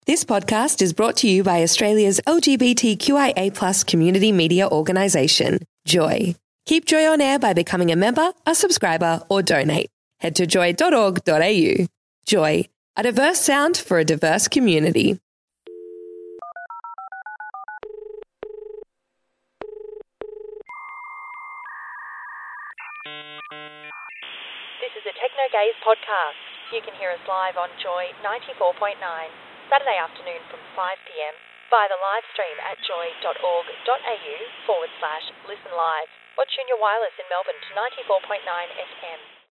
This podcast is brought to you by Australia's LGBTQIA+ community media organisation, Joy. Keep Joy on air by becoming a member, a subscriber, or donate. Head to joy.org.au. Joy, a diverse sound for a diverse community. This is a Techno Gaze podcast. You can hear us live on Joy 94.9, Saturday afternoon from 5 p.m, via the live stream at joy.org.au/listen live, or tune your wireless in Melbourne to 94.9 FM.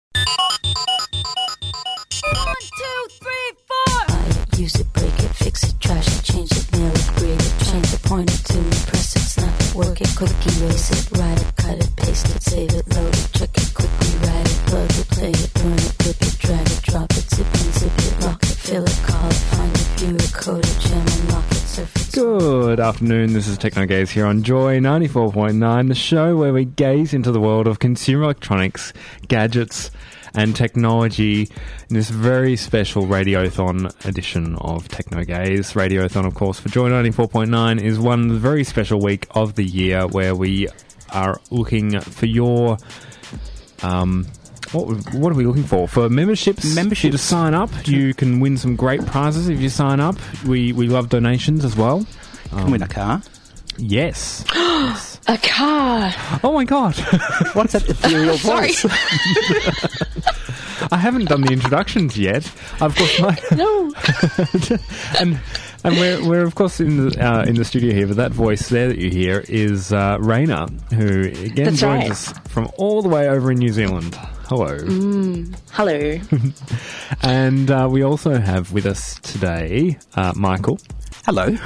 1, 2, 3, 4. Use it, break it, fix it, trash it, change it, nail it, grade it, change it, point it to me, press it, snap it, work it, quick erase it, write it, cut it, paste it, save it, load it, check it, quickly write it, plug it, play it, burn it, rip it, drag it, drop it, zip and zip it, lock it, fill it, call it, find it, view it, code it, jam and lock it, surf it. Good afternoon, this is Techno Gaze here on Joy 94.9, the show where we gaze into the world of consumer electronics, gadgets and technology in this very special Radiothon edition of Techno Gaze. Radiothon, of course, for Joy 94.9 is one very special week of the year where we are looking for your... What are we looking for? For memberships. You to sign up. You can win some great prizes if you sign up. We love donations as well. Can win a car. Yes. Yes. A car. Oh my god. What's that ethereal voice? I haven't done the introductions yet. Of course, No. and we're of course in the studio here, but that voice there that you hear is Raina, who again That's joins right. us from all the way over in New Zealand. Hello. Hello. And we also have with us today Michael. Hello.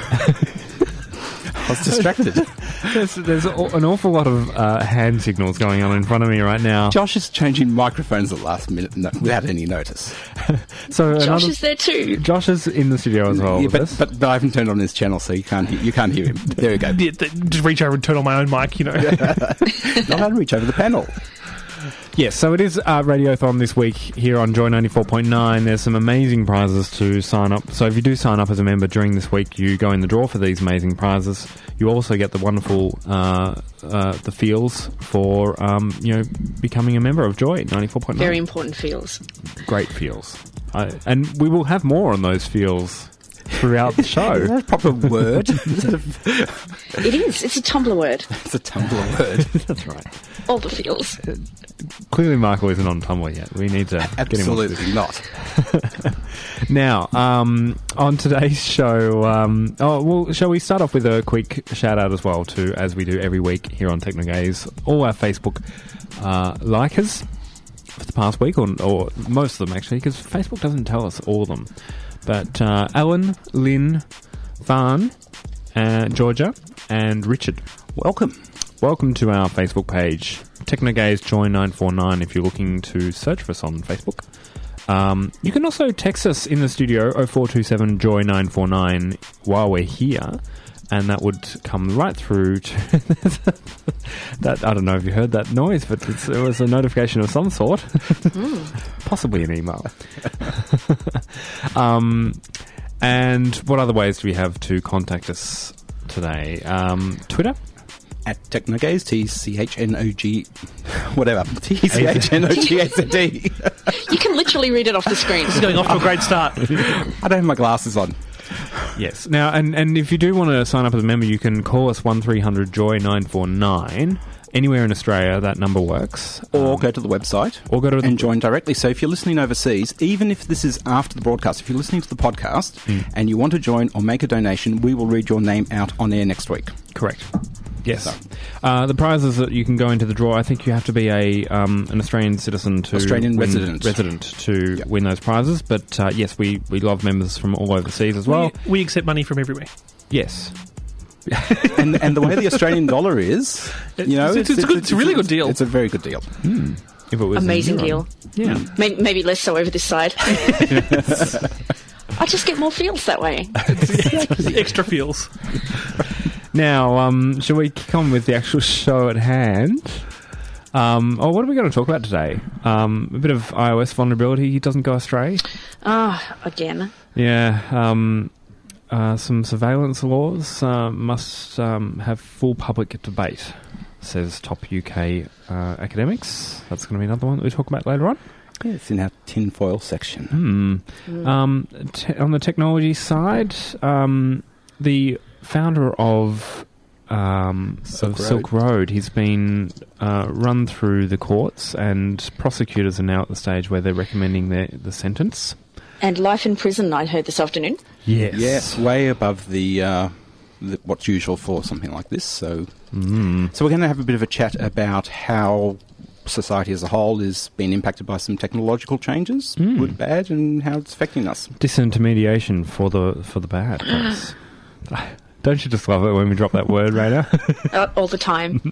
I was distracted. There's an awful lot of hand signals going on in front of me right now. Josh is changing microphones at the last minute without any notice. So Josh is there too. Josh is in the studio as well. Yeah, with us. but I haven't turned on his channel, so you can't hear him. There we go. Yeah, just reach over and turn on my own mic, you know. Not how to reach over the panel. Yes, so it is Radiothon this week here on Joy 94.9. There's some amazing prizes to sign up. So if you do sign up as a member during this week, you go in the draw for these amazing prizes. You also get the wonderful the feels for becoming a member of Joy 94.9. Very important feels. Great feels, and we will have more on those feels throughout the show. Is that a proper word? It is. It's a Tumblr word. It's a Tumblr word. That's right. All the feels. Clearly, Michael isn't on Tumblr yet. We need to get him on. Absolutely not. Now, on today's show, shall we start off with a quick shout-out as well to, as we do every week here on Techno Gaze, all our Facebook likers for the past week, or most of them actually, because Facebook doesn't tell us all of them. But Alan, Lynn, Farn, Georgia, and Richard. Welcome to our Facebook page, Techno Gaze Joy 949, if you're looking to search for us on Facebook. You can also text us in the studio, 0427 Joy 949, while we're here, and that would come right through to that. I don't know if you heard that noise, but it was a notification of some sort. Possibly an email. And what other ways do we have to contact us today? Twitter? At Technogaze, TCHNOG, whatever, TCHNOGAZD. You can literally read it off the screen. It's going off to a great start. I don't have my glasses on. Yes. Now, and if you do want to sign up as a member, you can call us 1300 Joy 949. Anywhere in Australia, that number works. Or go to the website. And join directly. So if you're listening overseas, even if this is after the broadcast, if you're listening to the podcast and you want to join or make a donation, we will read your name out on air next week. Correct. Yes. The prizes that you can go into the draw, I think you have to be an Australian citizen to... resident to win those prizes. But yes, we love members from all overseas as well. We accept money from everywhere. Yes. and the way the Australian dollar is, you know, it's a really good deal. It's a very good deal. If it was amazing deal. Yeah. Maybe less so over this side. I just get more feels that way. Extra feels. Now, shall we kick on with the actual show at hand? What are we going to talk about today? A bit of iOS vulnerability. It doesn't go astray. Again. Yeah. some surveillance laws must have full public debate, says top UK academics. That's going to be another one that we talk about later on. Yeah, it's in our tinfoil section. On the technology side, the founder of Silk Road, he's been run through the courts, and prosecutors are now at the stage where they're recommending the sentence. And life in prison, I heard this afternoon. Yes, way above the what's usual for something like this. So we're going to have a bit of a chat about how society as a whole is being impacted by some technological changes, good, bad, and how it's affecting us. Disintermediation for the bad. Yes. Don't you just love it when we drop that word, Raina? All the time.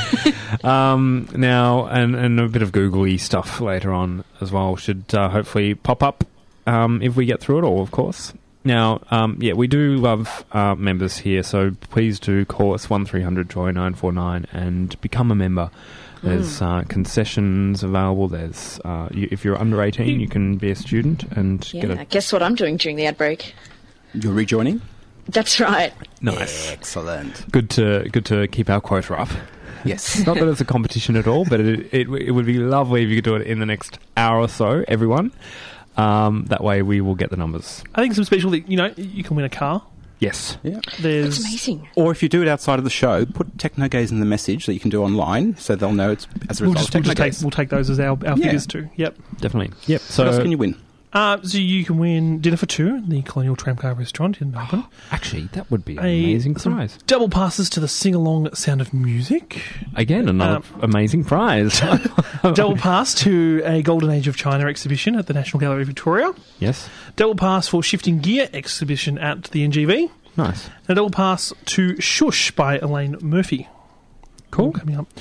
Now, and a bit of googly stuff later on as well should hopefully pop up if we get through it all, of course. Now, we do love members here, so please do call us 1300-JOY-949 and become a member. There's concessions available. There's if you're under 18, you can be a student and get a... Guess what I'm doing during the ad break? You're rejoining? That's right. Nice. Excellent. Good to keep our quota up. Yes. Not that it's a competition at all, but it would be lovely if you could do it in the next hour or so, everyone. That way we will get the numbers. I think some special that, you can win a car. Yes. Yeah. That's amazing. Or if you do it outside of the show, put Technogaze in the message that you can do online, so they'll know it's as a result of Technogaze. We'll take those as our figures too. Yep. Definitely. Yep. So what else can you win? So you can win dinner for two at the Colonial Tramcar Restaurant in Melbourne. Actually, that would be an amazing prize. Double passes to the sing-along Sound of Music. Again, another amazing prize. Double pass to a Golden Age of China exhibition at the National Gallery of Victoria. Yes. Double pass for Shifting Gear exhibition at the NGV. Nice. And a double pass to Shush by Elaine Murphy. Cool. All coming up.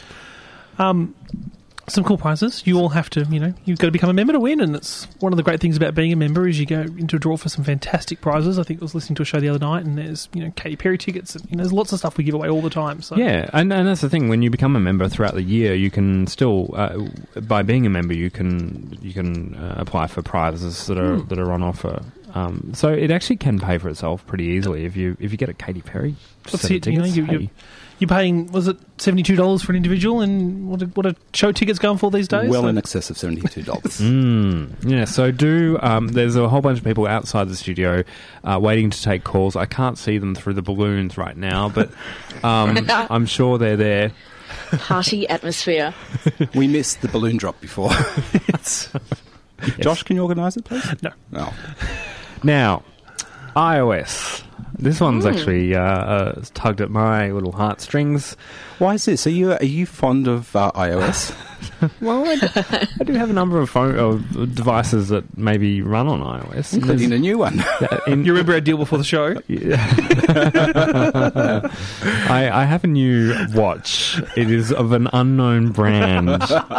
Some cool prizes. You all have to, you've got to become a member to win, and it's one of the great things about being a member is you go into a draw for some fantastic prizes. I think I was listening to a show the other night, and there's, Katy Perry tickets, and, there's lots of stuff we give away all the time. So. Yeah, and that's the thing. When you become a member throughout the year, you can still, by being a member, you can apply for prizes that are on offer. So it actually can pay for itself pretty easily if you get a Katy Perry. That's it. Tickets, you're paying, was it $72 for an individual, and what are show tickets going for these days? Well, in excess of $72. Yeah, so there's a whole bunch of people outside the studio waiting to take calls. I can't see them through the balloons right now, but I'm sure they're there. Party atmosphere. We missed the balloon drop before. Yes. Josh, can you organise it, please? No. Oh. Now, iOS. This one's actually tugged at my little heartstrings. Why is this? Are you fond of iOS? Well, I do have a number of devices that maybe run on iOS. Including a new one. You remember our deal before the show? I have a new watch. It is of an unknown brand.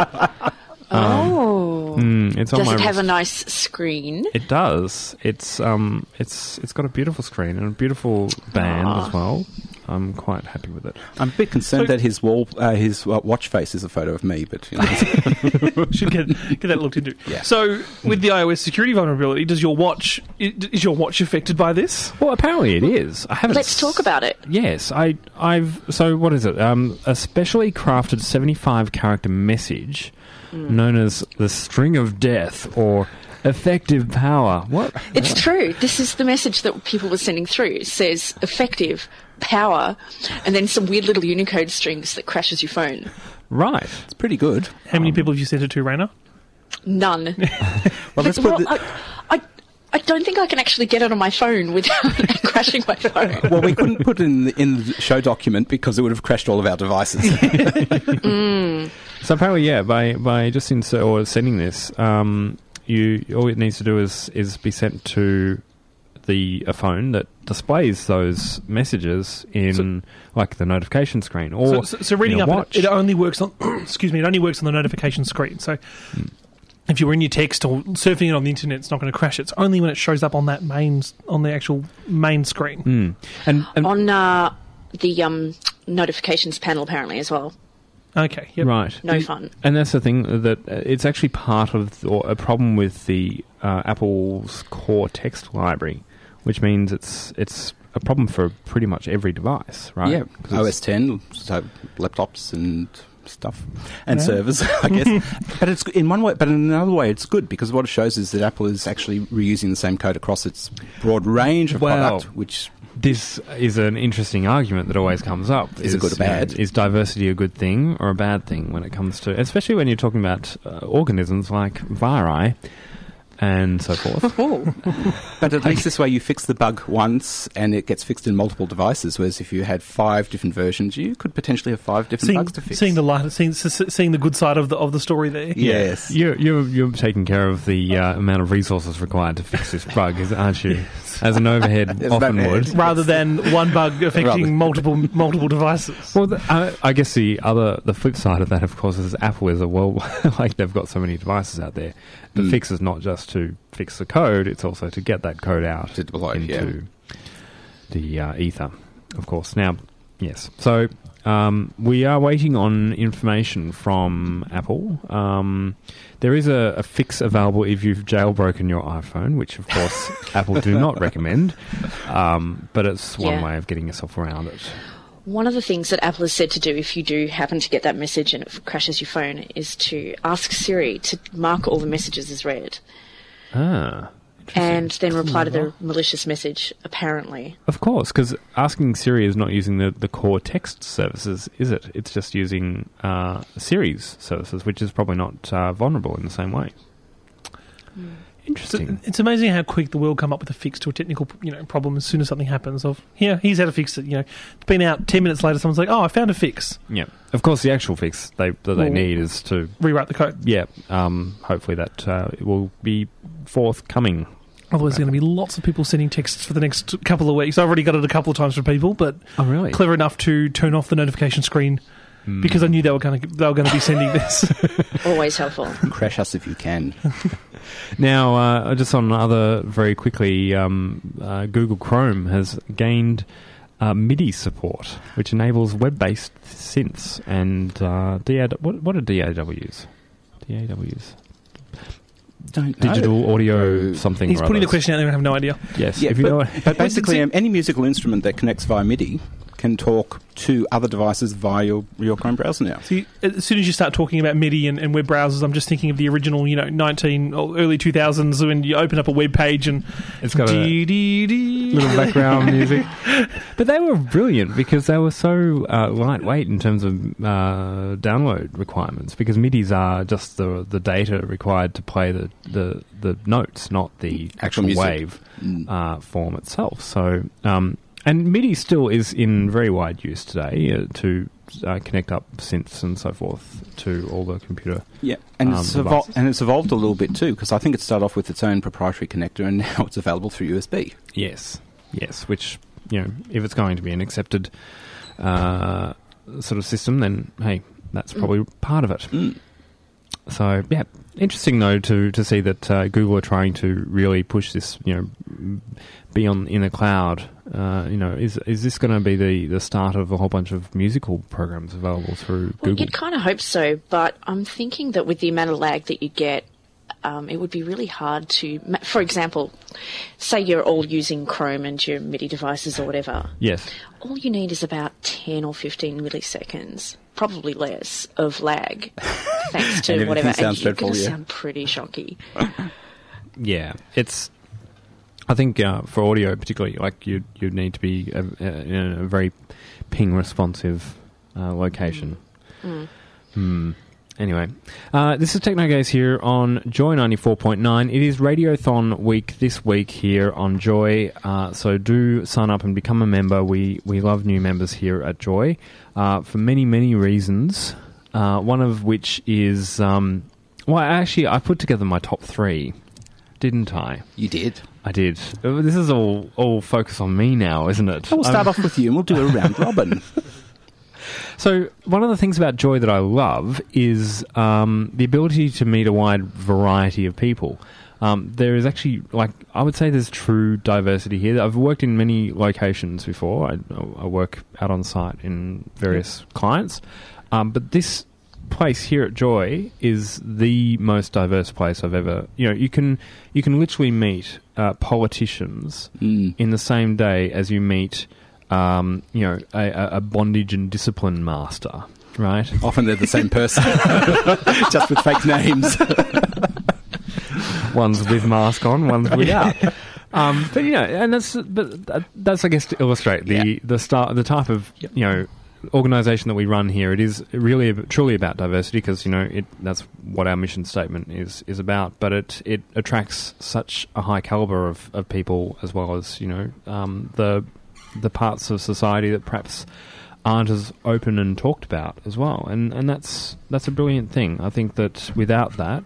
It's on Does my it have wrist. a nice screen? It does. It's got a beautiful screen and a beautiful band as well. I'm quite happy with it. I'm a bit concerned that his watch face is a photo of me, but should get that looked into. Yeah. So, with the iOS security vulnerability, is your watch affected by this? Well, apparently it is. I haven't. Let's talk about it. Yes, I've. So what is it? A specially crafted 75-character message known as the String of Death or Effective Power. What? It's true. This is the message that people were sending through. It says effective power, and then some weird little Unicode strings that crashes your phone. Right. it's pretty good. How many people have you sent it to, Raina? None. Well, let's put I don't think I can actually get it on my phone without crashing my phone. Well, we couldn't put it in the show document because it would have crashed all of our devices. So apparently, yeah, by just sending this, all it needs to do is be sent to a phone that displays those messages in the notification screen, or so reading up watch. it only works on excuse me, it only works on the notification screen. So if you're in your text or surfing it on the internet, it's not going to crash. It's only when it shows up on the actual main screen. And on the notifications panel apparently as well. Okay, yep. Right. No fun. And that's the thing, that it's actually part of a problem with the Apple's core text library, which means it's a problem for pretty much every device, right? Yeah, 'Cause OS 10, so laptops and stuff, and servers, I guess. But it's in one way, but in another way, it's good because what it shows is that Apple is actually reusing the same code across its broad range of product, which. This is an interesting argument that always comes up. Is it good or bad? Is diversity a good thing or a bad thing when it comes to, especially when you're talking about organisms like viri and so forth? But at least this way you fix the bug once and it gets fixed in multiple devices, whereas if you had 5 different versions, you could potentially have 5 different bugs to fix. Seeing the light, seeing the good side of the story there. Yes. You're taking care of the amount of resources required to fix this bug, aren't you? As an overhead often would. Rather than one bug affecting multiple devices. Well, I guess the flip side of that, of course, is Apple is like they've got so many devices out there. The fix is not just to fix the code; it's also to get that code out to deploy, into the ether, of course. Now, yes, so we are waiting on information from Apple. There is a fix available if you've jailbroken your iPhone, which, of course, Apple do not recommend, but it's one way of getting yourself around it. One of the things that Apple has said to do if you do happen to get that message and it crashes your phone is to ask Siri to mark all the messages as read. And then reply to the malicious message, apparently. Of course, because asking Siri is not using the core text services, is it? It's just using Siri's services, which is probably not vulnerable in the same way. Interesting. It's amazing how quick the world come up with a fix to a technical problem as soon as something happens. Here's how to fix it. It's been out 10 minutes later, someone's like, oh, I found a fix. Yeah. Of course, the actual fix they need is to rewrite the code. Yeah. Hopefully that will be forthcoming. Otherwise, there's going to be lots of people sending texts for the next couple of weeks. I've already got it a couple of times from people, but really? Clever enough to turn off the notification screen because I knew they were going to be sending this. Always helpful. Crash us if you can. Now, just on other very quickly, Google Chrome has gained MIDI support, which enables web-based synths and what are DAWs? DAWs. Don't know. Digital audio something. He's putting the question out there and I have no idea. Yes, yeah, if you know it. But basically, any musical instrument that connects via MIDI can talk to other devices via your Chrome browser now. See, as soon as you start talking about MIDI and web browsers, I'm just thinking of the original, 19 or early 2000s when you open up a web page and it's got a little background music. But they were brilliant because they were so lightweight in terms of download requirements, because MIDIs are just the data required to play the notes, not the actual wave form itself. So and MIDI still is in very wide use today to connect up synths and so forth to all the computer. Yeah, and it's evolved a little bit too, because I think it started off with its own proprietary connector, and now it's available through USB. Yes, which if it's going to be an accepted sort of system, then hey, that's probably part of it. So yeah, interesting though to see that Google are trying to really push this, be in the cloud. Is this going to be the start of a whole bunch of musical programs available through Google? You'd kind of hope so, but I'm thinking that with the amount of lag that you get, it would be really hard to... For example, say you're all using Chrome and your MIDI devices or whatever. Yes. All you need is about 10 or 15 milliseconds, probably less, of lag, thanks to and whatever. Sounds and you're going to yeah. sound pretty shocky. Yeah, it's... I think for audio particularly, like you'd need to be in a very ping-responsive location. Anyway, this is TechnoGaze here on Joy 94.9. It is Radiothon week this week here on Joy, so do sign up and become a member. We love new members here at Joy for many, many reasons, one of which is... I put together my top 3, didn't I? You did. I did. This is all focus on me now, isn't it? We'll start off with you and we'll do a round robin. So one of the things about Joy that I love is the ability to meet a wide variety of people. There is actually, I would say there's true diversity here. I've worked in many locations before. I work out on site in various clients. But this place here at Joy is the most diverse place I've ever. You can literally meet politicians in the same day as you meet, a bondage and discipline master. Right. Often they're the same person, just with fake names. One's with mask on, one's without. And that's I guess to illustrate the type of organisation that we run here. It is really truly about diversity because that's what our mission statement is about. But it attracts such a high calibre of people, as well as the parts of society that perhaps aren't as open and talked about as well, and that's a brilliant thing. I think that without that,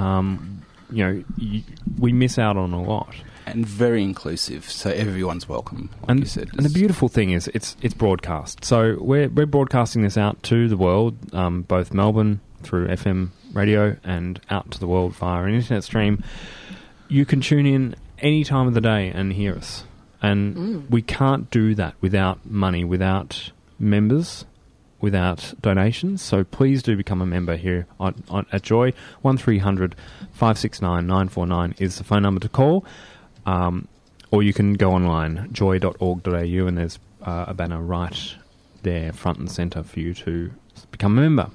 we miss out on a lot. And very inclusive, so everyone's welcome, like you said. And the beautiful thing is it's broadcast. So we're broadcasting this out to the world, both Melbourne through FM radio and out to the world via an internet stream. You can tune in any time of the day and hear us. And we can't do that without money, without members, without donations. So please do become a member here at Joy. 1300 569 949 is the phone number to call. Or you can go online, joy.org.au, and there's a banner right there, front and centre, for you to become a member.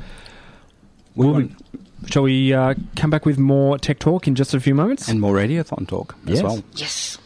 Shall we come back with more Tech Talk in just a few moments? And more Radiothon talk as well. Yes.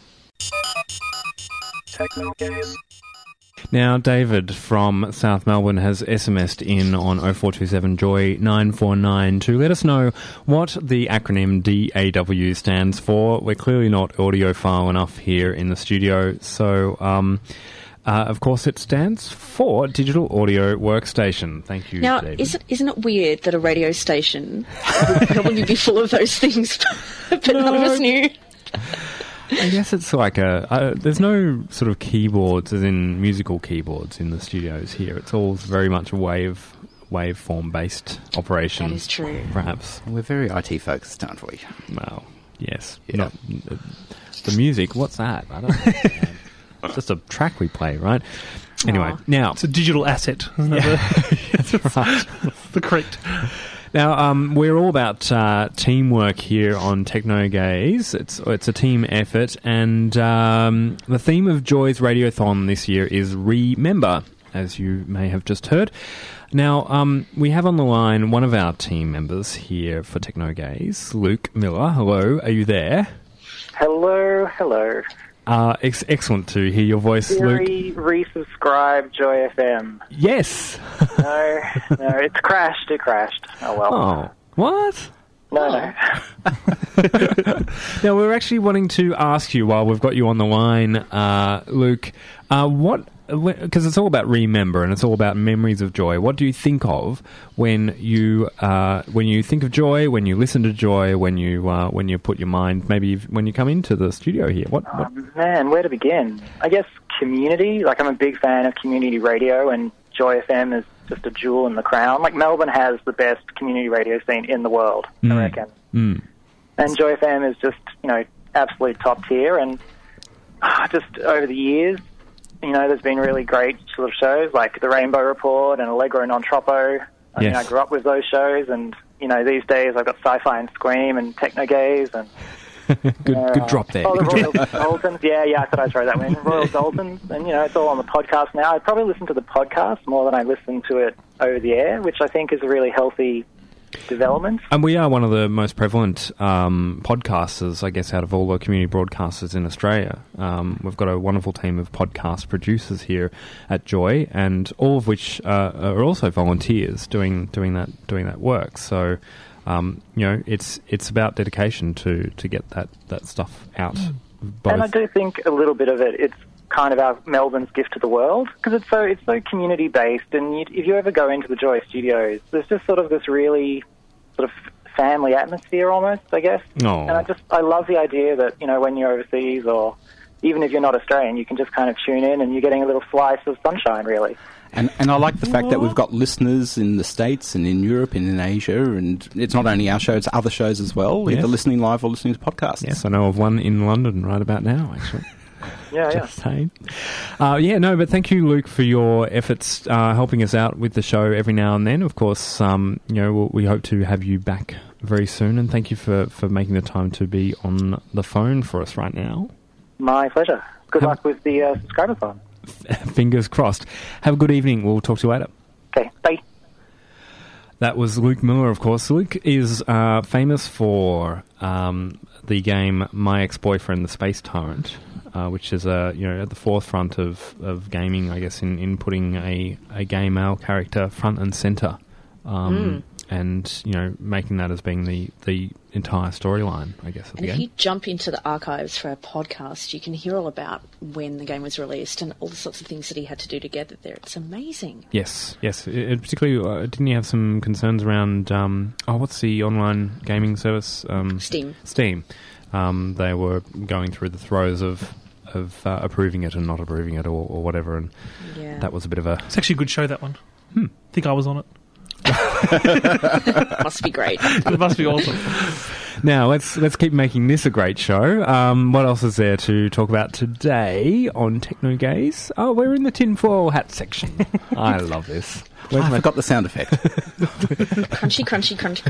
Now, David from South Melbourne has SMS'd in on 0427 Joy 949 to let us know what the acronym DAW stands for. We're clearly not audiophile enough here in the studio, so of course it stands for Digital Audio Workstation. Thank you, now, David. Isn't it weird that a radio station would probably be full of those things, but none of us knew? I guess it's like there's no sort of keyboards, as in musical keyboards, in the studios here. It's all very much a waveform-based operation. That is true. Perhaps. We're very IT focused, aren't we? Well, yes. Yeah. The music, what's that? I don't know. It's just a track we play, right? Anyway, now... It's a digital asset, isn't it? That's right. The correct... Now, we're all about teamwork here on Techno Gaze. It's a team effort, and the theme of Joy's Radiothon this year is Remember, as you may have just heard. Now, we have on the line one of our team members here for Techno Gaze, Luke Miller. Hello, are you there? Hello. Excellent to hear your voice, Luke. Resubscribe Joy FM. Yes. No, it's crashed. It crashed. Oh, well. Oh, what? No. Now, we're actually wanting to ask you, while we've got you on the line, Luke, because it's all about remember and it's all about memories of joy. What do you think of when you think of joy, when you listen to joy, when you put your mind, maybe when you come into the studio here? What? Man, where to begin? I guess community. Like, I'm a big fan of community radio, and Joy FM is just a jewel in the crown. Like, Melbourne has the best community radio scene in the world, I reckon. And Joy FM is just, absolute top tier. And just over the years, there's been really great sort of shows like The Rainbow Report and Allegro Non Troppo. I grew up with those shows, and, these days I've got Sci-Fi and Scream and Techno Gaze and... Good drop there. Oh, the Royal Daltons. Yeah, I thought I'd throw that one in. Royal Daltons, and, it's all on the podcast now. I probably listen to the podcast more than I listen to it over the air, which I think is a really healthy development. And we are one of the most prevalent podcasters, I guess, out of all the community broadcasters in Australia. We've got a wonderful team of podcast producers here at Joy, and all of which are also volunteers doing that work. So, it's about dedication to get that stuff out. And I do think a little bit of it's kind of our Melbourne's gift to the world, because it's so community based, and if you ever go into the Joy Studios, there's just sort of this really sort of family atmosphere almost, I guess. Oh. And I love the idea that, when you're overseas, or even if you're not Australian, you can just kind of tune in and you're getting a little slice of sunshine, really. And I like the fact that we've got listeners in the States and in Europe and in Asia, and it's not only our show, it's other shows as well, either listening live or listening to podcasts. Yes, I know of one in London right about now, actually. Yeah, Just saying. But thank you, Luke, for your efforts helping us out with the show every now and then. Of course, we hope to have you back very soon, and thank you for making the time to be on the phone for us right now. My pleasure. Good luck with the subscriber phone. Fingers crossed. Have a good evening. We'll talk to you later. Okay, bye. That was Luke Miller, of course. Luke is famous for the game My Ex-Boyfriend, the Space Tyrant, which is at the forefront of gaming, I guess, in putting a gay male character front and centre, and making that as being the entire storyline, I guess. Of the game. If you jump into the archives for our podcast, you can hear all about when the game was released and all the sorts of things that he had to do to get it there. It's amazing. Yes. It particularly, didn't you have some concerns around what's the online gaming service? Steam. They were going through the throes of approving it and not approving it or whatever, and that was a bit of a... It's actually a good show, that one. I think I was on it. Must be great. It must be awesome. Now, let's keep making this a great show. What else is there to talk about today on Techno Gaze? Oh, we're in the tinfoil hat section. I love this. I forgot the sound effect. Crunchy, crunchy, crunch,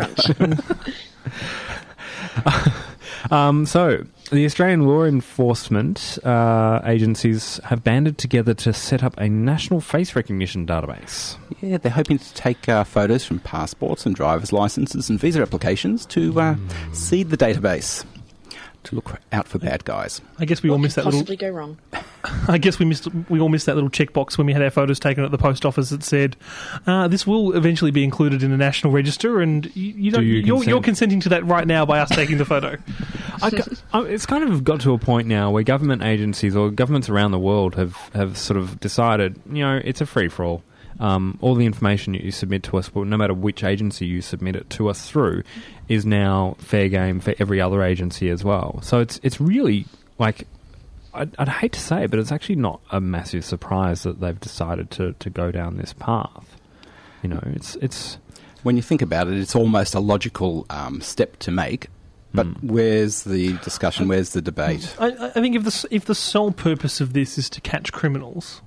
crunch. So, the Australian law enforcement agencies have banded together to set up a national face recognition database. Yeah, they're hoping to take photos from passports and driver's licenses and visa applications to seed the database to look out for bad guys. I guess we all missed that little... possibly go wrong? I guess we all missed that little checkbox when we had our photos taken at the post office that said, this will eventually be included in the National Register, and you're consenting to that right now by us taking the photo. It's kind of got to a point now where government agencies or governments around the world have sort of decided, it's a free-for-all. All the information you submit to us, no matter which agency you submit it to us through, is now fair game for every other agency as well. So it's really, like, I'd hate to say it, but it's actually not a massive surprise that they've decided to go down this path. It's when you think about it, it's almost a logical step to make. But where's the discussion? Where's the debate? I think if the sole purpose of this is to catch criminals,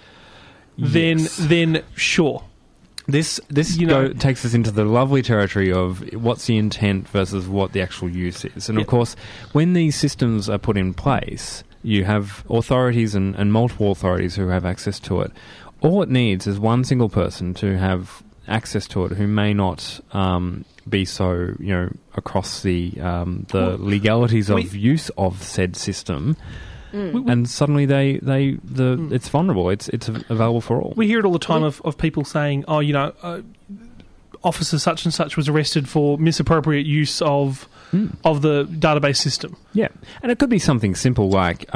then sure. This takes us into the lovely territory of what's the intent versus what the actual use is. And of course, when these systems are put in place, you have authorities and multiple authorities who have access to it. All it needs is one single person to have access to it who may not be so, across the legalities of use of said system. And suddenly it's vulnerable. It's available for all. We hear it all the time of people saying, officer such and such was arrested for misappropriate use of the database system. Yeah, and it could be something simple like,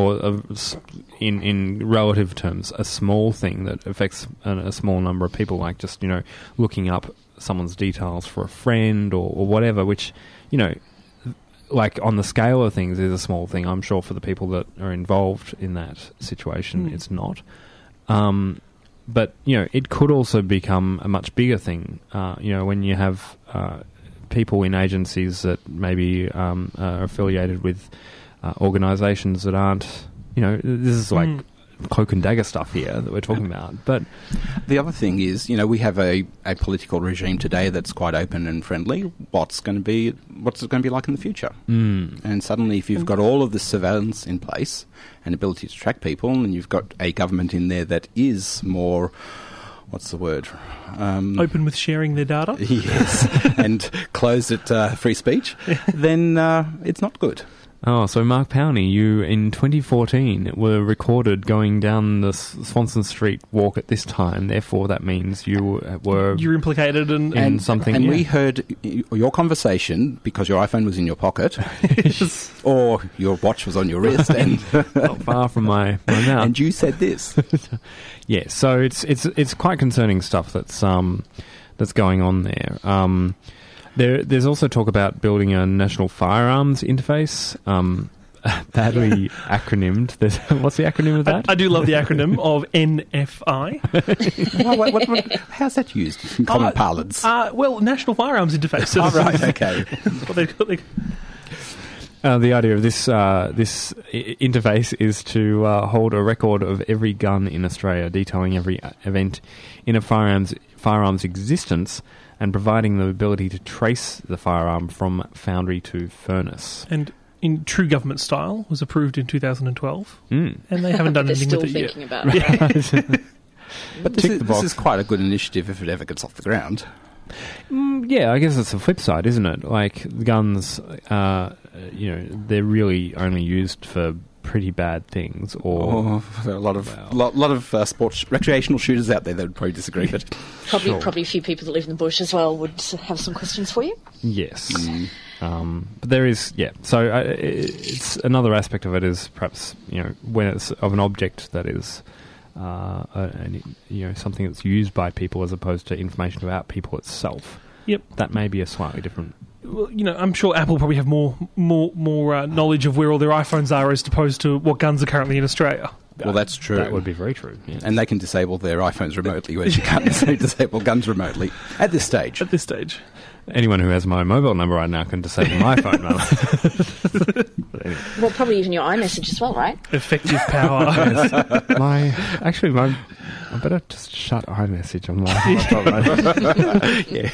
in relative terms, a small thing that affects a small number of people, like just looking up someone's details for a friend or whatever, which like on the scale of things is a small thing. I'm sure for the people that are involved in that situation, it's not. But it could also become a much bigger thing. When you have people in agencies that maybe are affiliated with organisations that aren't. This is like cloak and dagger stuff here that we're talking about. But the other thing is, we have a political regime today that's quite open and friendly. What's it going to be like in the future? And suddenly, if you've got all of this surveillance in place and ability to track people, and you've got a government in there that is more, what's the word? Open with sharing their data? Yes, and closed at free speech, then it's not good. Oh, so Mark Powney, you in 2014 were recorded going down the Swanson Street walk at this time. Therefore, that means you're implicated in something. And we heard your conversation because your iPhone was in your pocket, or your watch was on your wrist, and not far from my mouth. And you said this. Yeah, so it's quite concerning stuff that's going on there. There's also talk about building a national firearms interface, badly acronymed. What's the acronym of that? I do love the acronym of NFI. How's that used in common parlance? National Firearms Interface. Oh, right, okay. The idea of this interface is to hold a record of every gun in Australia, detailing every event in a firearm's existence and providing the ability to trace the firearm from foundry to furnace. And in true government style, was approved in 2012, and they haven't done anything with it yet. Still thinking about it. But this is quite a good initiative if it ever gets off the ground. Yeah, I guess it's the flip side, isn't it? Like, guns, they're really only used for pretty bad things, or there are a lot of sports recreational shooters out there that would probably disagree, but probably a few people that live in the bush as well would have some questions for you. Yes. But there is, so it's another aspect of it is perhaps, when it's of an object that is something that's used by people as opposed to information about people itself. Yep. That may be a slightly different... Well, I'm sure Apple probably have more knowledge of where all their iPhones are as opposed to what guns are currently in Australia. Well, that's true. That would be very true. Yes. And they can disable their iPhones remotely, whereas you can't disable guns remotely at this stage. At this stage. Anyone who has my mobile number right now can disable my phone number. Anyway. Well, probably even your iMessage as well, right? Effective power. I better just shut iMessage on my laptop. Right?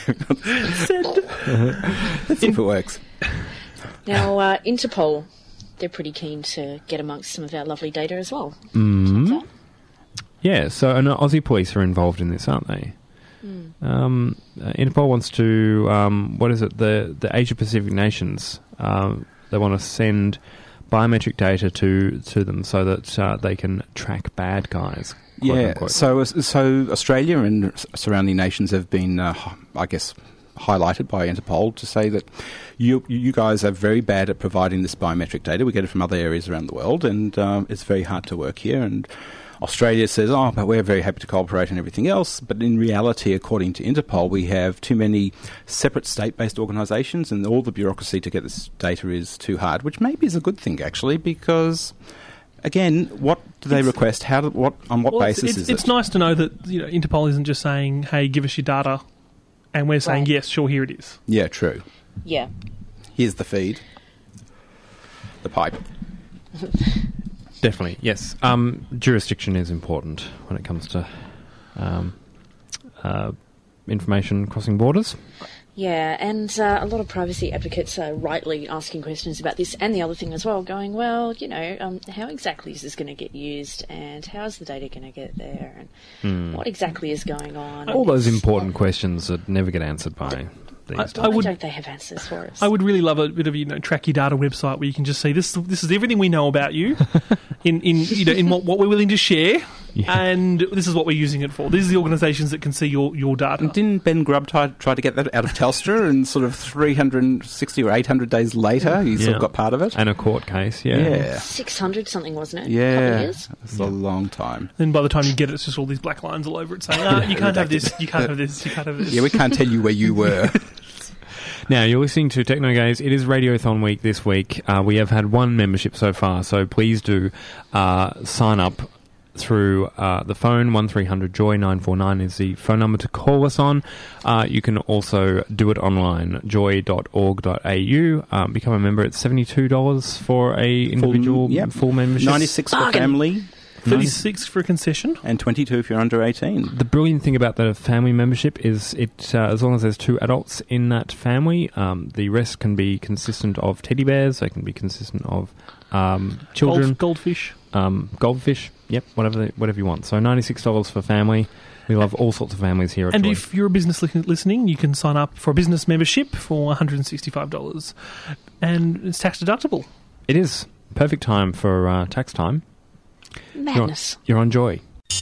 Let's see if it works. Now, Interpol, they're pretty keen to get amongst some of our lovely data as well. Yeah, so and Aussie police are involved in this, aren't they? Interpol wants to, the Asia-Pacific nations, they want to send biometric data to them so that they can track bad guys. Yeah, so Australia and surrounding nations have been, highlighted by Interpol to say that you guys are very bad at providing this biometric data. We get it from other areas around the world, and it's very hard to work here. And Australia says, but we're very happy to cooperate and everything else. But in reality, according to Interpol, we have too many separate state-based organisations, and all the bureaucracy to get this data is too hard, which maybe is a good thing, actually, because... Again, what do they request? On what basis is it? It's nice to know that Interpol isn't just saying, "Hey, give us your data," and we're saying, "Yes, sure, here it is." Yeah, true. Yeah. Here's the feed, the pipe. Definitely, yes. Jurisdiction is important when it comes to information crossing borders. Yeah, and a lot of privacy advocates are rightly asking questions about this and the other thing as well, going, well, how exactly is this going to get used, and how is the data going to get there, and what exactly is going on? All those important questions that never get answered by these days. Why don't they have answers for us? I would really love a bit of track your data website where you can just say this is everything we know about you in what we're willing to share. Yeah. And this is what we're using it for. These are the organisations that can see your data. And didn't Ben Grubb try to get that out of Telstra, and sort of 360 or 800 days later, he sort of got part of it? And a court case, yeah. 600 something, wasn't it? Yeah. A couple of years? It's a long time. Then by the time you get it, it's just all these black lines all over it saying, you can't have this, you can't have this, you can't have this. Yeah, we can't tell you where you were. Now, you're listening to Technogaze. It is Radiothon week this week. We have had one membership so far, so please do sign up through the phone. 1300 Joy 949 is the phone number to call us on. You can also do it online, joy.org.au. Become a member. It's $72 for a individual full membership. 96 for family. 36 for a concession. And 22 if you're under 18. The brilliant thing about the family membership is it, as long as there's 2 adults in that family, the rest can be consistent of teddy bears, they can be consistent of children. Goldfish. Goldfish, yep, whatever you want. So $96 for family. We love all sorts of families here at And Joy. if you're a business listening, you can sign up for a business membership for $165. And it's tax deductible. It is. Perfect time for tax time. Madness. You're on Joy.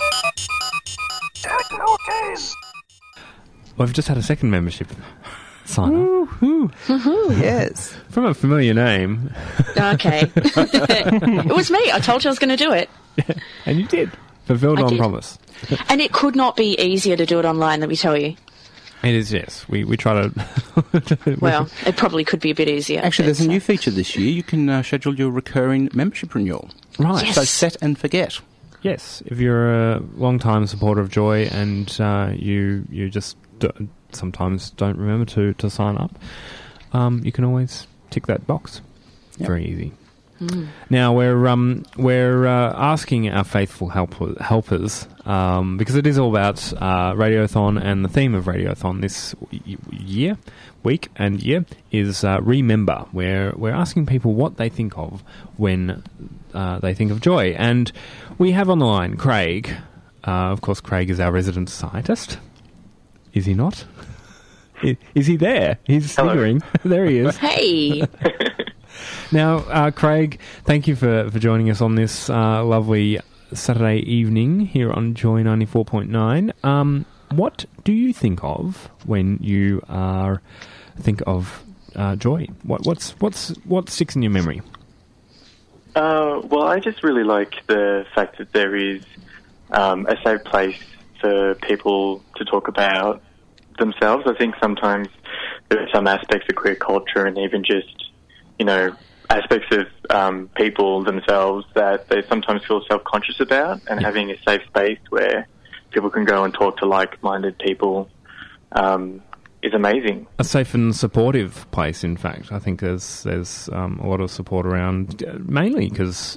Well, I've just had a second membership sign up. Yes. From a familiar name. Okay. It was me. I told you I was going to do it. And you did. Fulfilled on promise. And it could not be easier to do it online, let me tell you. It is, yes. We try to... Well, it probably could be a bit easier. Actually, there's a new feature this year. You can schedule your recurring membership renewal. Right. Yes. So set and forget. Yes. If you're a long-time supporter of Joy and you just sometimes don't remember to sign up, you can always tick that box. Yep. Very easy. Now we're asking our faithful helpers because it is all about Radiothon, and the theme of Radiothon this week is remember. We're asking people what they think of when they think of joy, and we have on the line Craig. Of course, Craig is our resident scientist. Is he not? Is he there? He's sniggering. There he is. Hey! Now, Craig, thank you for joining us on this lovely Saturday evening here on Joy 94.9. What do you think of when you think of joy? What sticks in your memory? Well, I just really like the fact that there is a safe place for people to talk about themselves. I think sometimes there are some aspects of queer culture and even just, aspects of people themselves that they sometimes feel self-conscious about, and having a safe space where people can go and talk to like-minded people is amazing. A safe and supportive place, in fact. I think there's a lot of support around, mainly because,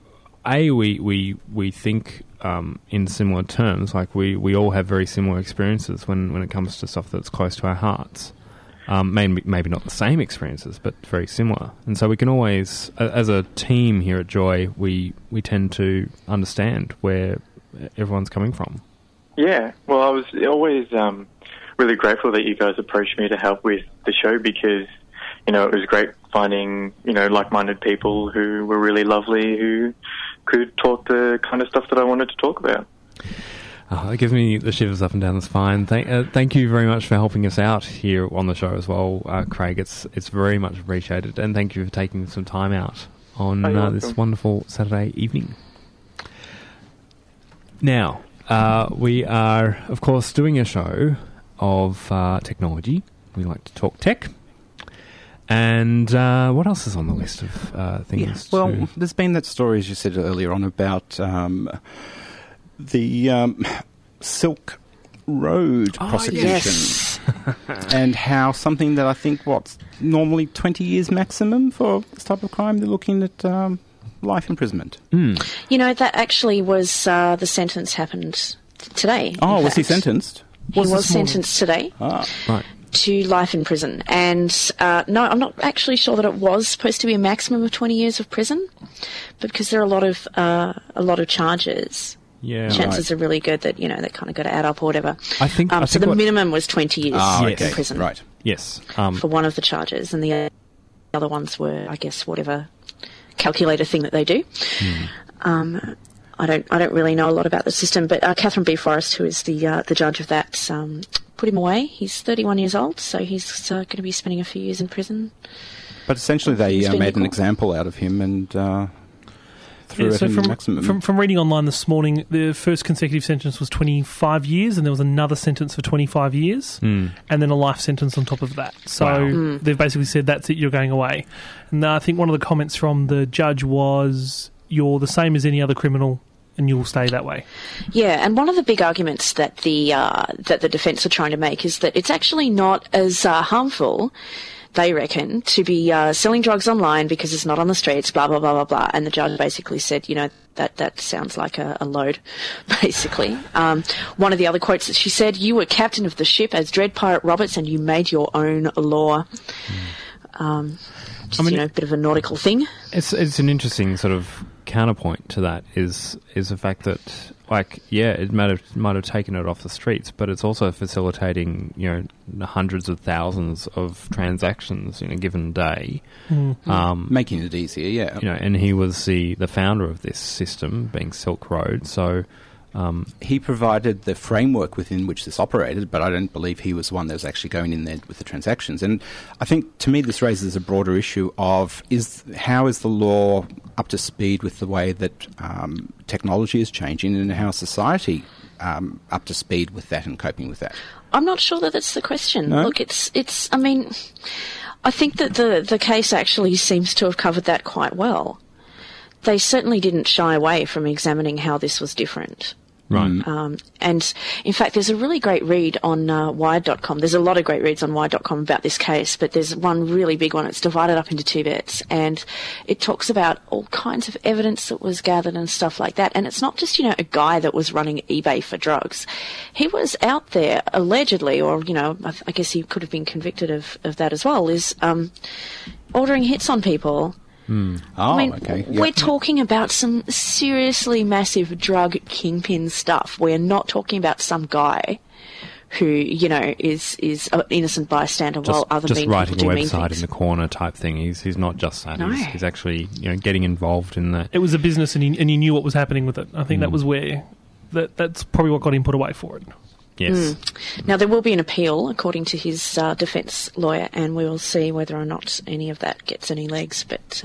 we think in similar terms, like we all have very similar experiences when it comes to stuff that's close to our hearts. Maybe not the same experiences, but very similar. And so we can always, as a team here at Joy, we tend to understand where everyone's coming from. Yeah, well, I was always really grateful that you guys approached me to help with the show because, it was great finding, like-minded people who were really lovely, who could talk the kind of stuff that I wanted to talk about. It gives me the shivers up and down the spine. Thank you very much for helping us out here on the show as well, Craig. It's very much appreciated, and thank you for taking some time out on this wonderful Saturday evening. Now, we are, of course, doing a show of technology. We like to talk tech. And what else is on the list of things? Yeah, well, there's been that story, as you said earlier on, about the Silk Road prosecution. Yes. And how something that I think, normally 20 years maximum for this type of crime, they're looking at life imprisonment. That actually was the sentence happened today. Oh, was he sentenced? He was sentenced today. Ah, right. To life in prison. And no, I'm not actually sure that it was supposed to be a maximum of 20 years of prison, but because there are a lot of charges, chances are really good that, that kind of got to add up or whatever. I think so the minimum was 20 years in prison. Right. Yes. For one of the charges, and the other ones were, I guess, whatever calculator thing that they do. I don't really know a lot about the system, but Catherine B. Forrest, who is the judge of that, put him away. He's 31 years old, so he's going to be spending a few years in prison. But essentially they made an example out of him and threw it in the maximum. From reading online this morning, the first consecutive sentence was 25 years, and there was another sentence for 25 years, and then a life sentence on top of that. So they've basically said, that's it, you're going away. And I think one of the comments from the judge was, you're the same as any other criminal, and you'll stay that way. Yeah, and one of the big arguments that the defence are trying to make is that it's actually not as harmful, they reckon, to be selling drugs online because it's not on the streets, blah, blah, blah, blah, blah. And the judge basically said, that sounds like a load, basically. One of the other quotes that she said, you were captain of the ship as Dread Pirate Roberts and you made your own law. A bit of a nautical thing. It's an interesting sort of counterpoint to that is the fact that, it might have taken it off the streets, but it's also facilitating, hundreds of thousands of transactions in a given day. Making it easier, yeah. And he was the founder of this system, being Silk Road, so... he provided the framework within which this operated, but I don't believe he was the one that was actually going in there with the transactions. And I think, to me, this raises a broader issue of how is the law up to speed with the way that technology is changing, and how is society up to speed with that and coping with that? I'm not sure that that's the question. No? Look, I think that the case actually seems to have covered that quite well. They certainly didn't shy away from examining how this was different. Right. And in fact, there's a really great read on Wired.com. There's a lot of great reads on Wired.com about this case, but there's one really big one. It's divided up into 2 bits, and it talks about all kinds of evidence that was gathered and stuff like that. And it's not just, a guy that was running eBay for drugs. He was out there allegedly, or, I guess he could have been convicted of that as well, is ordering hits on people. Okay. We're talking about some seriously massive drug kingpin stuff. We're not talking about some guy who, is an innocent bystander while other just mean writing people a do mean website things. in the corner type thing. He's not just that. No. He's actually getting involved in the. It was a business, and he knew what was happening with it. I think that was where that's probably what got him put away for it. Yes. Now, there will be an appeal, according to his defence lawyer, and we will see whether or not any of that gets any legs. But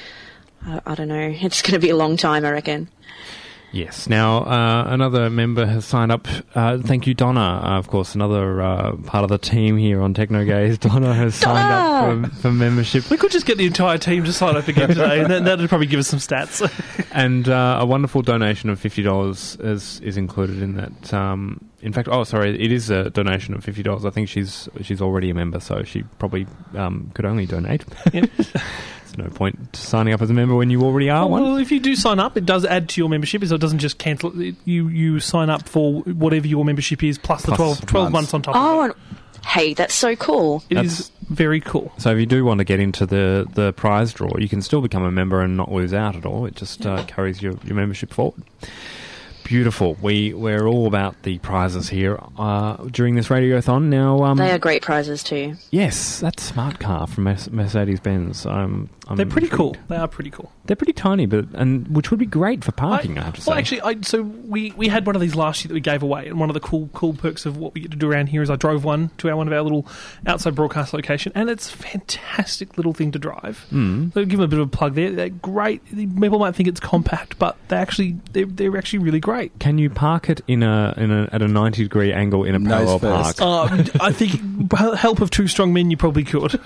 I don't know. It's going to be a long time, I reckon. Yes. Now, another member has signed up. Thank you, Donna. Of course, another part of the team here on Technogaze. Donna has signed up for membership. We could just get the entire team to sign up again today, and that would probably give us some stats. And a wonderful donation of $50 is included in that. In fact, it is a donation of $50. I think she's already a member, so she probably could only donate. Yep. There's no point signing up as a member when you already are one. Well, if you do sign up, it does add to your membership, so it doesn't just cancel. You sign up for whatever your membership is, plus the 12 months on top of it. Hey, that's so cool. It is very cool. So if you do want to get into the prize draw, you can still become a member and not lose out at all. It just carries your membership forward. Beautiful. We're all about the prizes here during this radiothon. Now, they are great prizes too. Yes, that smart car from Mercedes-Benz. They're pretty cool. They are pretty cool. They're pretty tiny, which would be great for parking, I have to say. Well, actually, so we had one of these last year that we gave away, and one of the cool perks of what we get to do around here is I drove one to one of our little outside broadcast location, and it's a fantastic little thing to drive. So give them a bit of a plug there. They're great. People might think it's compact, but they're actually really great. Can you park it at a 90-degree angle in a parallel park? I think help of 2 strong men, you probably could.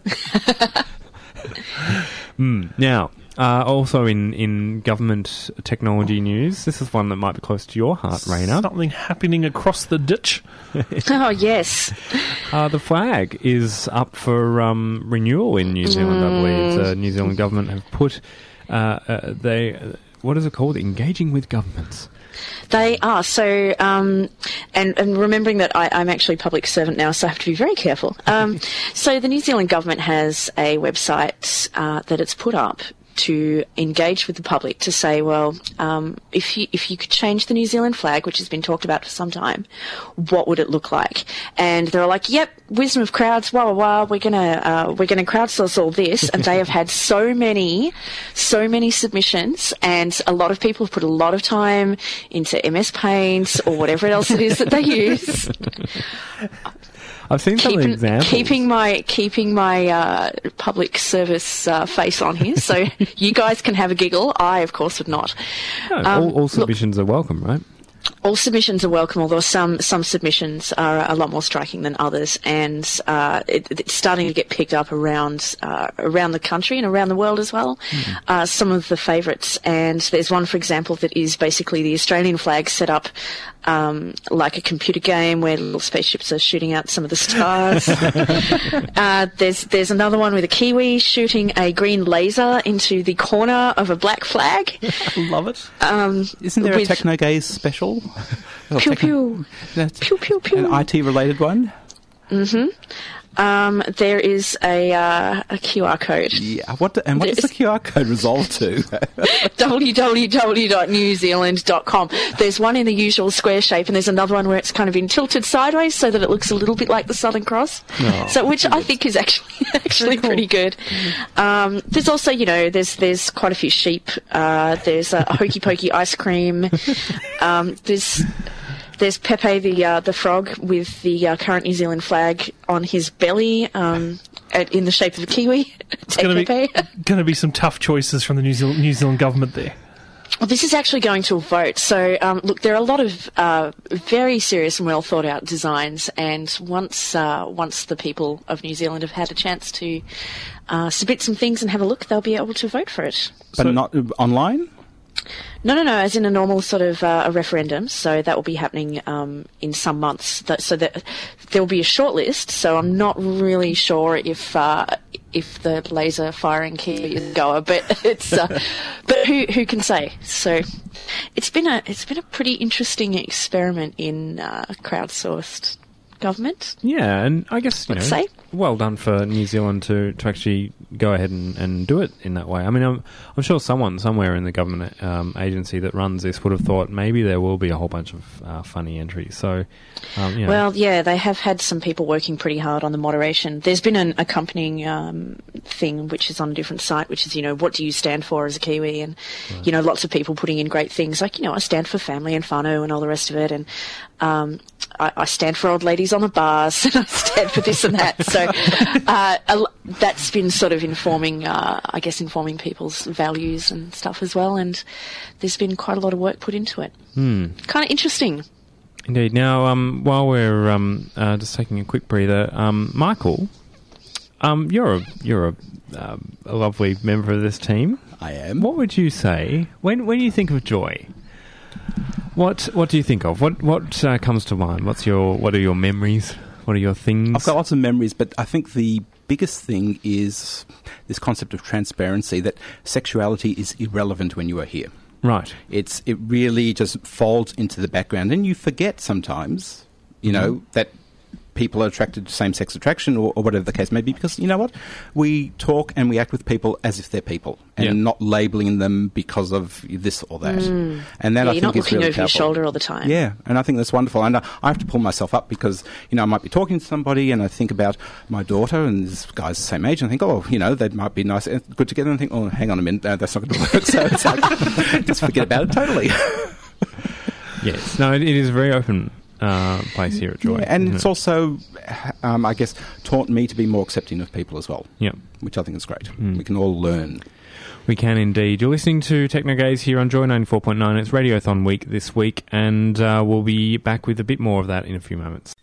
Now, also in government technology news, this is one that might be close to your heart, Raina. Something happening across the ditch. Oh, yes. The flag is up for renewal in New Zealand, I believe. The New Zealand government have put... what is it called? Engaging with governments. They are. So, and remembering that I'm actually a public servant now, so I have to be very careful. So the New Zealand government has a website that it's put up to engage with the public to say, well, if you could change the New Zealand flag, which has been talked about for some time, what would it look like? And they're like, yep, wisdom of crowds, we're gonna crowdsource all this, and they have had so many submissions, and a lot of people have put a lot of time into MS Paint or whatever else it is that they use. I've seen some examples. Keeping my public service face on here, so you guys can have a giggle. I, of course, would not. No, all submissions are welcome, right? All submissions are welcome, although some submissions are a lot more striking than others, and it's starting to get picked up around the country and around the world as well. Some of the favourites, and there's one, for example, that is basically the Australian flag set up like a computer game where little spaceships are shooting out some of the stars. There's another one with a Kiwi shooting a green laser into the corner of a black flag. I love it. Isn't there a Technogaze special? Pew pew. Pew pew pew. An IT-related one? Mm-hmm. There is a QR code. Yeah. What does the QR code resolve to? www.newzealand.com. There's one in the usual square shape, and there's another one where it's kind of been tilted sideways so that it looks a little bit like the Southern Cross. Which I think is actually pretty good. There's also, there's quite a few sheep. There's a Hokey Pokey ice cream. There's Pepe the frog with the current New Zealand flag on his belly in the shape of a kiwi. It's going to be some tough choices from the New Zealand government there. Well, this is actually going to a vote. So, look, there are a lot of very serious and well thought out designs, and once the people of New Zealand have had a chance to submit some things and have a look, they'll be able to vote for it. But not online? No, as in a normal sort of a referendum. So that will be happening in some months. So that there will be a short list. So I'm not really sure if the laser firing Kiwi is a goer, but it's but who can say? So it's been a pretty interesting experiment in crowdsourced government. Yeah, and I guess well done for New Zealand to actually go ahead and do it in that way. I mean, I'm sure someone somewhere in the government agency that runs this would have thought maybe there will be a whole bunch of funny entries. So, well, yeah, they have had some people working pretty hard on the moderation. There's been an accompanying thing which is on a different site, which is what do you stand for as a Kiwi, and right. Lots of people putting in great things like I stand for family and whānau and all the rest of it, and I stand for old ladies on the bars, and I stand for this and that. So that's been sort of informing people's values and stuff as well. And there's been quite a lot of work put into it. Kind of interesting. Indeed. Now, while we're just taking a quick breather, Michael, you're a lovely member of this team. I am. What would you say when you think of Joy? What do you think of? What comes to mind? What are your memories? What are your things? I've got lots of memories, but I think the biggest thing is this concept of transparency, that sexuality is irrelevant when you are here. Right. It really just folds into the background, and you forget sometimes, that people are attracted to same-sex attraction or whatever the case may be, because, you know what? We talk and we act with people as if they're people and not labelling them because of this or that. And that, I think, is really you're not looking over powerful. your shoulder all the time. Yeah, and I think that's wonderful. And I have to pull myself up because, I might be talking to somebody and I think about my daughter, and this guy's the same age, and I think, they might be nice and good together, and I think, oh, hang on a minute, that's not going to work. So it's like, just forget about it totally. Yes. No, it is very open place here at Joy. Yeah, and it's also, I guess, taught me to be more accepting of people as well. Yeah. Which I think is great. We can all learn. We can indeed. You're listening to Technogaze here on Joy 94.9. It's Radiothon week this week, and we'll be back with a bit more of that in a few moments.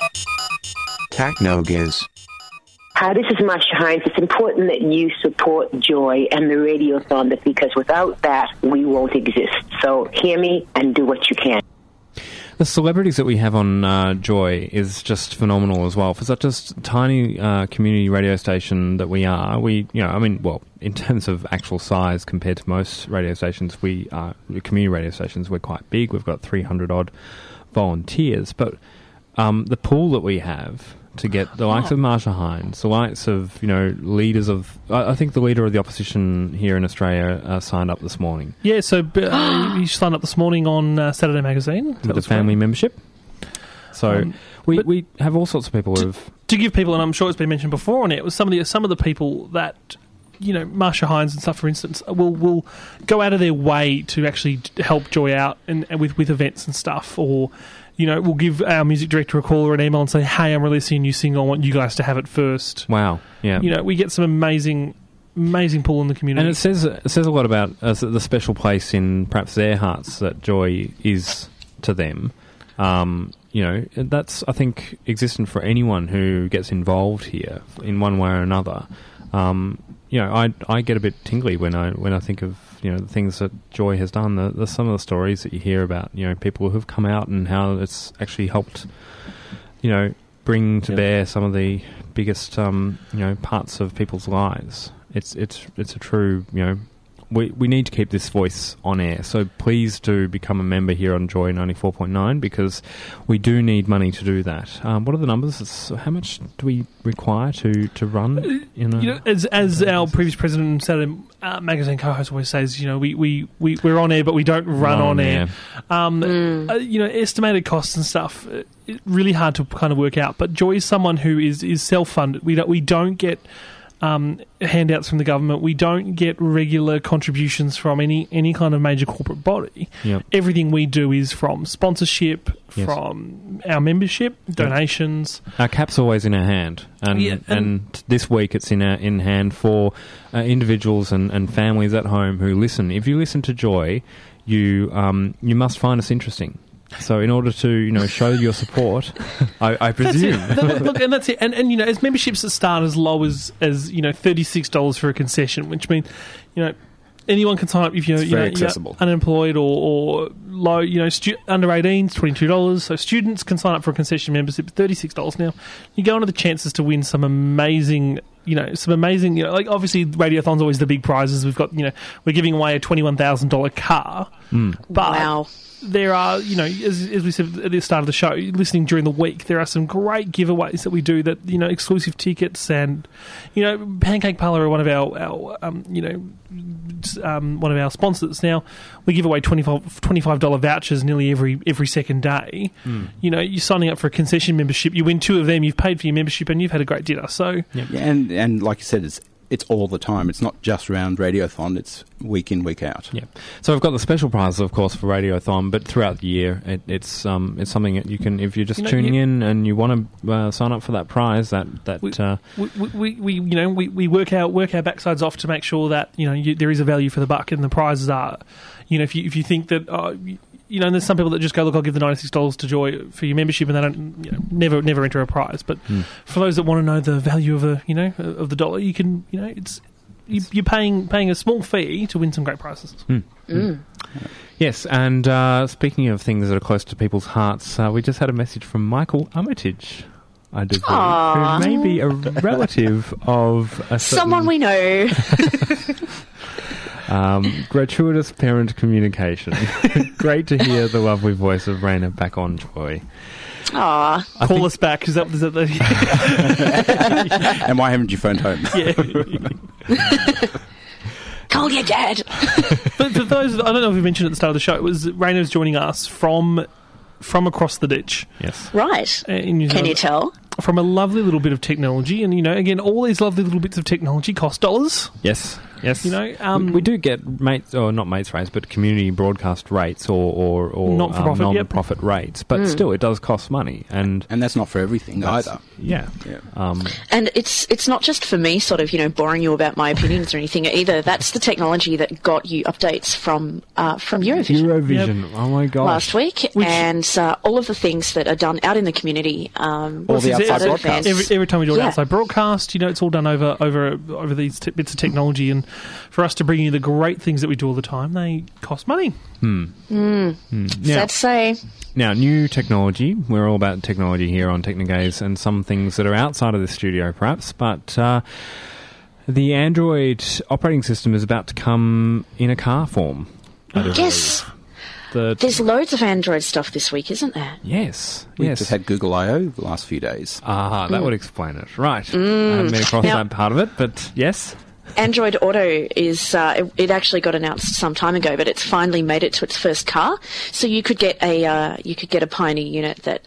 Technogaze. Hi, this is Marsha Hines. It's important that you support Joy and the Radiothon, because without that, we won't exist. So hear me and do what you can. The celebrities that we have on Joy is just phenomenal as well. For such a tiny community radio station that we are, in terms of actual size compared to most radio stations, community radio stations, we're quite big. We've got 300-odd volunteers. But the pool that we have to get the likes of Marsha Hines, the likes of, leaders of... I think the leader of the opposition here in Australia signed up this morning. Yeah, so he signed up this morning on Saturday Magazine. With the family membership. So we have all sorts of people who have... To give people, and I'm sure it's been mentioned before on it, was some of the people that... Marsha Hines and stuff, for instance, will go out of their way to actually help Joy out and with events and stuff, or... we'll give our music director a call or an email and say, hey, I'm releasing a new single, I want you guys to have it first. Wow, yeah. We get some amazing pull in the community. And it says a lot about the special place in perhaps their hearts that Joy is to them. That's, I think, existent for anyone who gets involved here in one way or another. I get a bit tingly when I think of the things that Joy has done. Some of the stories that you hear about people who have come out and how it's actually helped bring to bear some of the biggest parts of people's lives. It's a true we need to keep this voice on air, so please do become a member here on Joy 94.9, because we do need money to do that. What are the numbers? How much do we require to run? As our previous president and Saturday Magazine co-host always says, we're on air, but we don't run on air. Estimated costs and stuff, it's really hard to kind of work out. But Joy is someone who is self-funded. We don't get handouts from the government. We don't get regular contributions from any kind of major corporate body. Yep. Everything we do is from sponsorship, from our membership, donations. Our cap's always in our hand, and this week it's in hand for individuals and families at home who listen. If you listen to Joy, you must find us interesting. So in order to, show your support, I presume. Look, and that's it. And as memberships that start as low as $36 for a concession, which means, anyone can sign up if you're, It's very accessible. you're unemployed or low, under 18s, $22. So students can sign up for a concession membership, $36 now. You go into the chances to win some amazing, like obviously Radiothon's always the big prizes. We've got, we're giving away a $21,000 car. But Wow. there are, as we said at the start of the show, listening during the week, there are some great giveaways that we do that, exclusive tickets and, Pancake Parlour are one of our one of our sponsors. Now, we give away $25 vouchers nearly every second day. You're signing up for a concession membership, you win 2 of them, you've paid for your membership and you've had a great dinner. So, Yeah, and like you said, it's all the time. It's not just around Radiothon. It's week in, week out. Yeah. So we've got the special prizes, of course, for Radiothon, but throughout the year, it's something that you can, if you're just tuning in and you want to sign up for that prize, we work our backsides off to make sure that there is a value for the buck, and the prizes are, if you think that. There's some people that just go, look, I'll give the $96 to Joy for your membership, and they don't, never enter a prize. But for those that want to know the value of of the dollar, you can, you're paying a small fee to win some great prizes. Yes, and speaking of things that are close to people's hearts, we just had a message from Michael Armitage, I do believe, who may be a relative of a Someone we know. gratuitous parent communication. Great to hear the lovely voice of Raina back on Joy. Aw. Call us back. Is that the... And why haven't you phoned home? Call your dad. But for those, I don't know if we mentioned at the start of the show, it was Raina's joining us from across the ditch. Yes. Right. In New Zealand. Can you tell? From a lovely little bit of technology. And, again, all these lovely little bits of technology cost dollars. Yes. We do get not mates rates, but community broadcast rates or not-for-profit, non-profit rates. But still, it does cost money, and that's not for everything either. Yeah. And it's not just for me, sort of boring you about my opinions or anything either. That's the technology that got you updates from Eurovision. Yep. Oh my gosh. Last week, and all of the things that are done out in the community. All the outside broadcasts. Every time we do an outside broadcast, it's all done over these bits of technology, and for us to bring you the great things that we do all the time, they cost money. Sad to say. Now, new technology. We're all about technology here on Technogaze, and some things that are outside of the studio, perhaps. But the Android operating system is about to come in a car form. Yes. There's loads of Android stuff this week, isn't there? Yes. We've just had Google I.O. the last few days. That would explain it. Right. I haven't been across that part of it, but yes. Android Auto is, it actually got announced some time ago, but it's finally made it to its first car. So you could get a Pioneer unit that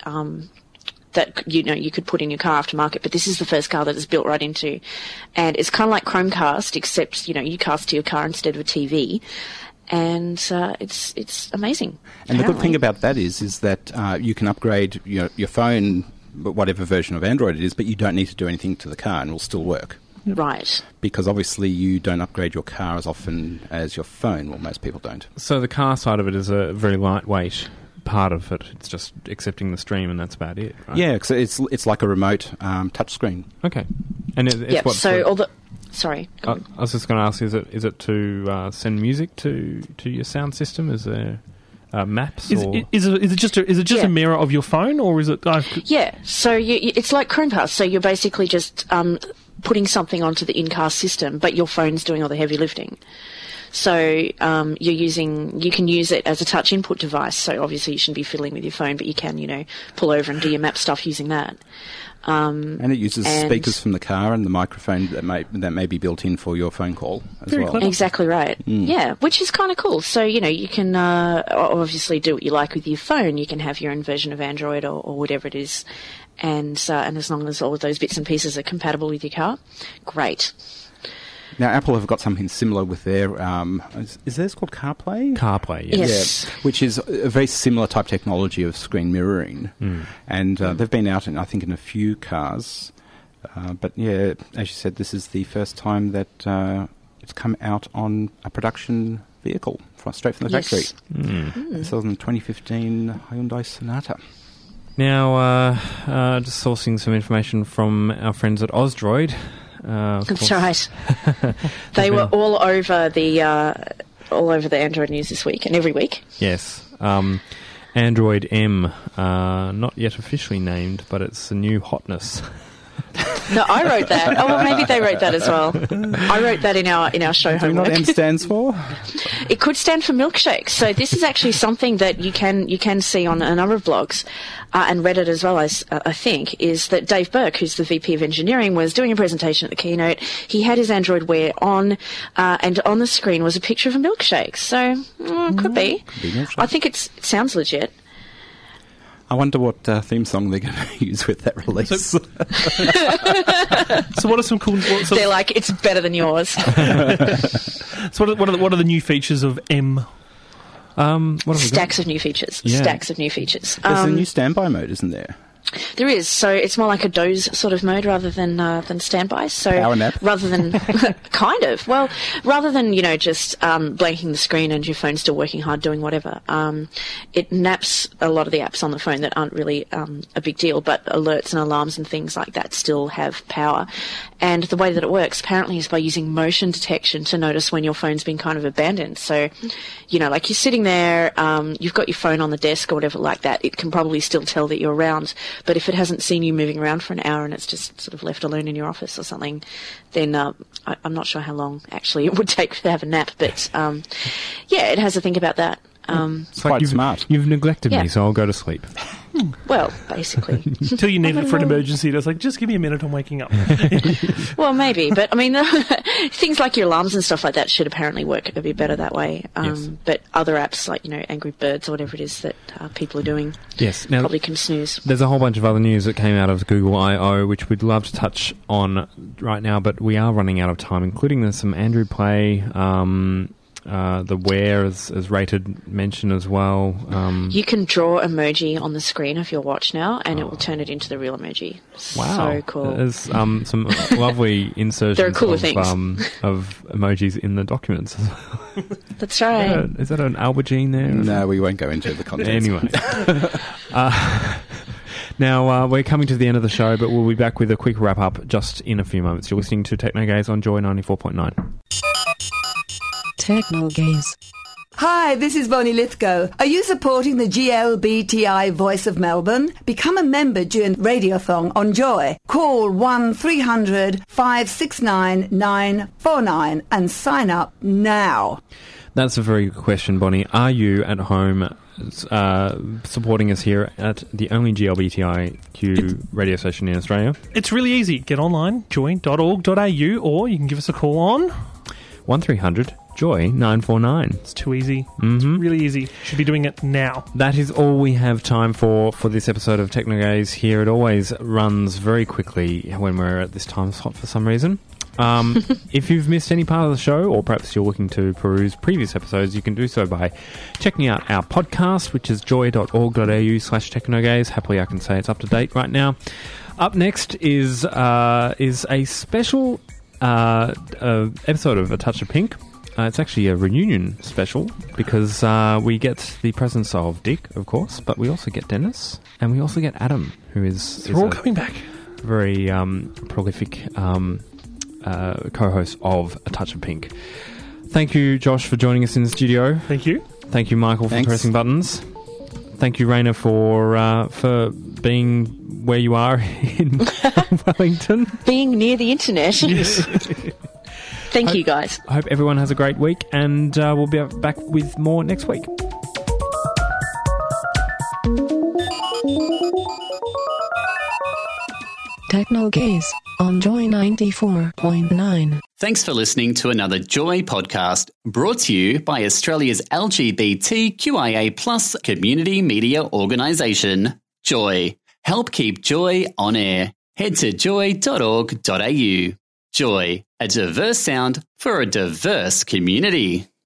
you could put in your car aftermarket, but this is the first car that is built right into, and it's kind of like Chromecast, except you cast to your car instead of a TV, and it's amazing. And the good thing about that is that you can upgrade your phone, whatever version of Android it is, but you don't need to do anything to the car, and it will still work. Right. Because obviously you don't upgrade your car as often as your phone. Well, most people don't. So the car side of it is a very lightweight part of it. It's just accepting the stream, and that's about it, right? Yeah, it's like a remote touchscreen. Okay. And it's what? So all the... Sorry. I was just going to ask, is it to send music to your sound system? Is there... maps? Is it just a mirror of your phone, or is it? Yeah, so it's like Chromecast. So you're basically just putting something onto the in-car system, but your phone's doing all the heavy lifting. So you can use it as a touch input device. So obviously you shouldn't be fiddling with your phone, but you can pull over and do your map stuff using that. And it uses speakers from the car and the microphone that may be built in for your phone call as well. Clever. Exactly right. Yeah, which is kind of cool. So you can obviously do what you like with your phone. You can have your own version of Android or whatever it is, and as long as all of those bits and pieces are compatible with your car, great. Now, Apple have got something similar with their... is theirs called CarPlay? CarPlay, yes. Yeah, which is a very similar type technology of screen mirroring. And they've been out, in a few cars. But, yeah, as you said, this is the first time that it's come out on a production vehicle, straight from the factory. This was in the 2015 Hyundai Sonata. Now, just sourcing some information from our friends at Ozdroid. That's right. They were all over the Android news this week and every week. Yes. Android M, not yet officially named, but it's a new hotness. No, I wrote that. Oh, well, maybe they wrote that as well. I wrote that in our show homework. Do you know what M stands for? It could stand for milkshake. So this is actually something that you can see on a number of blogs and Reddit as well, as I think, is that Dave Burke, who's the VP of Engineering, was doing a presentation at the keynote. He had his Android Wear on, and on the screen was a picture of a milkshake. So could be. I think it sounds legit. I wonder what theme song they're going to use with that release. So what are some cool... They're like, it's better than yours. So what are the new features of M? Stacks of new features. Yeah. Stacks of new features. There's a new standby mode, isn't there? There is. So it's more like a doze sort of mode rather than standby. So power nap. Rather than kind of. Well, rather than just blanking the screen and your phone still working hard doing whatever. It naps a lot of the apps on the phone that aren't really a big deal, but alerts and alarms and things like that still have power. And the way that it works apparently is by using motion detection to notice when your phone's been kind of abandoned. So, like you're sitting there, you've got your phone on the desk or whatever like that. It can probably still tell that you're around. But if it hasn't seen you moving around for an hour and it's just sort of left alone in your office or something, then I'm not sure how long actually it would take to have a nap. But it has to think about that. It's quite smart. You've neglected me, so I'll go to sleep. Well, basically. Until you need it for an emergency. It's like, just give me a minute, I'm waking up. Well, maybe. But, I mean, things like your alarms and stuff like that should apparently work a bit better that way. Yes. But other apps like, Angry Birds or whatever it is that people are doing now, probably can snooze. There's a whole bunch of other news that came out of Google I.O., which we'd love to touch on right now, but we are running out of time, including there's some Android Play, the Wear is rated mention as well. You can draw emoji on the screen of your watch now, and it will turn it into the real emoji. Wow. So cool. There's some lovely insertions there are cooler things. Of emojis in the documents. That's right. Is that an aubergine there? No, we won't go into the contents. Anyway. Now, we're coming to the end of the show, but we'll be back with a quick wrap-up just in a few moments. You're listening to Techno Gaze on Joy 94.9. Techno Gaze. Hi, this is Bonnie Lithgow. Are you supporting the GLBTI Voice of Melbourne? Become a member during Radiothon on Joy. Call 1300 569 949 and sign up now. That's a very good question, Bonnie. Are you at home supporting us here at the only GLBTIQ radio station in Australia? It's really easy. Get online, joy.org.au, or you can give us a call on 1300 Joy 949. It's too easy. It's really easy. Should be doing it now. That is all we have time for this episode of Techno Gaze here. It always runs very quickly when we're at this time slot for some reason. If you've missed any part of the show, or perhaps you're looking to peruse previous episodes, you can do so by checking out our podcast, which is joy.org.au/technogaze. Happily, I can say it's up to date right now. Up next is a special episode of A Touch of Pink. It's actually a reunion special because we get the presence of Dick, of course, but we also get Dennis and we also get Adam, who is They're all coming back. Very prolific co-host of A Touch of Pink. Thank you, Josh, for joining us in the studio. Thank you. Thank you, Michael, for pressing buttons. Thank you, Raina, for being where you are in Wellington. Being near the internet. Yes. Thank you, guys. I hope everyone has a great week, and we'll be back with more next week. Techno Gaze on Joy 94.9. Thanks for listening to another Joy podcast brought to you by Australia's LGBTQIA+ community media organisation, Joy. Help keep Joy on air. Head to joy.org.au. Joy, a diverse sound for a diverse community.